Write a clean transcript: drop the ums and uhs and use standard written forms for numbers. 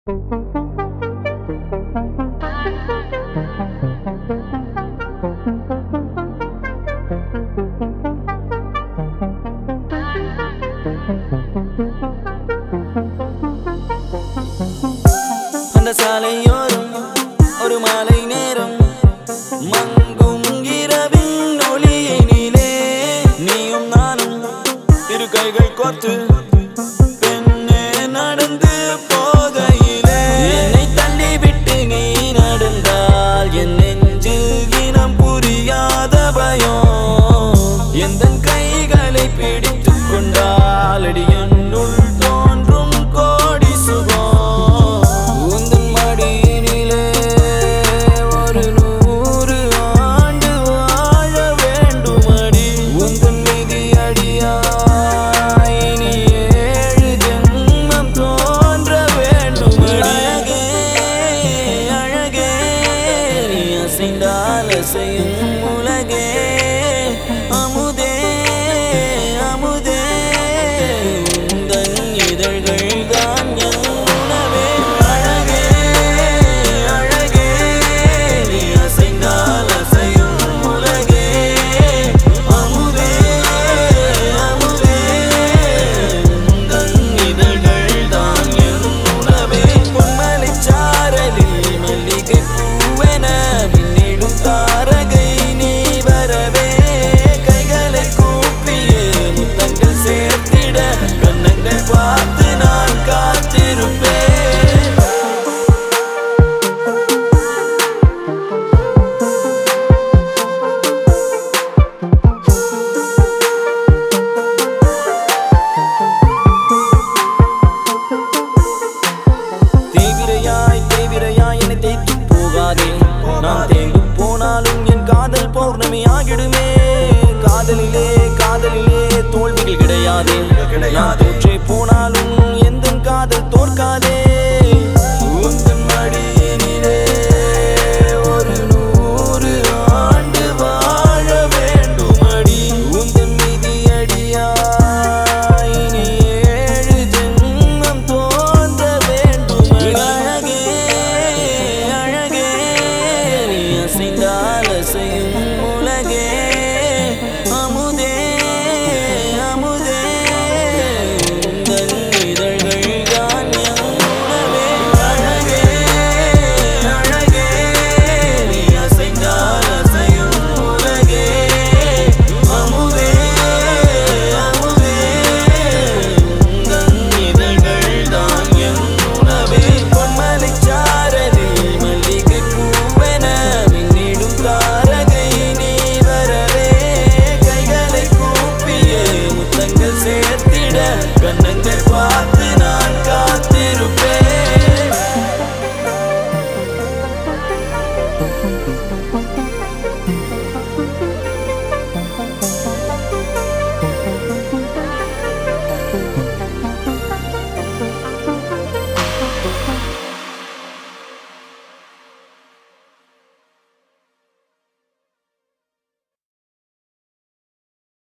அந்த சாலையோரம் ஒரு மாலை நேரம் மங்கும் இரவின் ஒளியினிலே நீயும் நானும் இரு கைகள் கோர்த்து பெண்ணே நடந்து போகையிலே என்னை தள்ளிவிட்டு நீ நடந்தால் என் நெஞ்சில் இனம் புரியாத பயம் எந்தன் கைகளை பிடித்துக் கொண்டால் அடி என்னுள் தோன்றும் கோடி சுகம் உந்தன் மடியினிலே ஒரு 100 ஆண்டு வாழ வேண்டுமடி உந்தன் மீதி அடியாய் இனி 7 ஜென்மம் தோன்ற வேண்டுமடி அழகே அழகே நீ அசைந்தால் அசையும் உலகே அமுதே அமுதே உந்தன் இதழ்கள் தான் என் உணவே அழகே அழகே நீ அசைந்தால் அசையும் உலகே அமுதே அமுதே உந்தன் இதழ்கள் தான் என் உணவே பொன்மலைச் சாரலில் மல்லிகை பூவென மின்னிடும் தாரகை நீ வரவே கைகளை கூப்பியே முத்தங்கள் சேர்த்திட கண்ணங்கள் பார்த்து நான் காத்திருப்பேன் தீவிரையாய் என்னை தேய்த்து போகாதே நான் தேங்கு போனாலும் என் காதல் பௌர்ணமி ஆகிடுமே காதலிலே தோல்விகள் கிடையாதே நான் தோற்றே போனாலும் எந்த காதல் தோற்காதே உந்தன் மடியினிலே ஒரு 100 ஆண்டு வாழ வேண்டுமடி உந்தன் மீதி அடியாய் இனி 7 ஜென்மம் தோன்ற வேண்டுமடி அழகே அழகே நீ அசைந்தால் அசையும் உலகே அமுதே அமுதே உந்தன் இதழ்கள் தான் என் உணவே அழகே அழகே நீ அசைந்தால் அசையும் உலகே அமுதே அமுதே உந்தன் இதழ்கள் தான் என் உணவே பொன்மலைச் சாரலில் மல்லிகை பூவென மின்னிடும் தாரகை நீ வரவே கைகளை கூப்பியே முத்தங்கள் சேர்த்திட கண்ணங்கள் பார்த்து நான் காத்திருப்பேன்